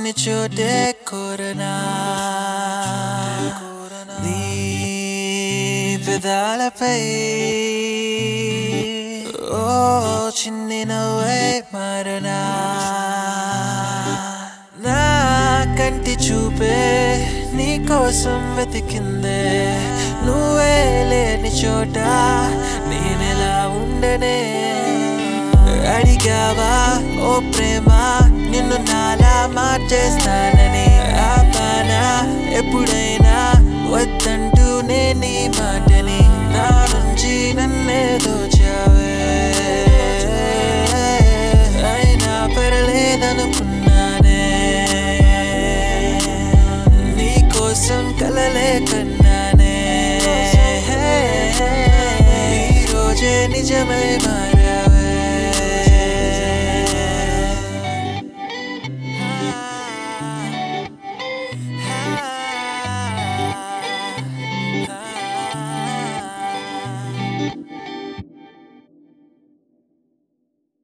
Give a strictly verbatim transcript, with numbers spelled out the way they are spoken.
లేని చోటే కోరనా నీ పెదాలపై ఓ చిన్ని నవ్వే మారనా నా కంటి చూపే నీ కోసం వెతికిందే నువ్వే లేని చోట నేనెలా ఉండనే అడిగావా ఓ ప్రేమ నిన్ను నాలా మార్చేస్తానని ఆపానా ఎప్పుడైనా వద్దంటూనే నీ మాటని నా నుంచి నన్నే దోచావే అయినా పర్లేదనుకున్నానే నీ కోసం కలలే కన్నానే ఈ రోజే నిజమై మారావే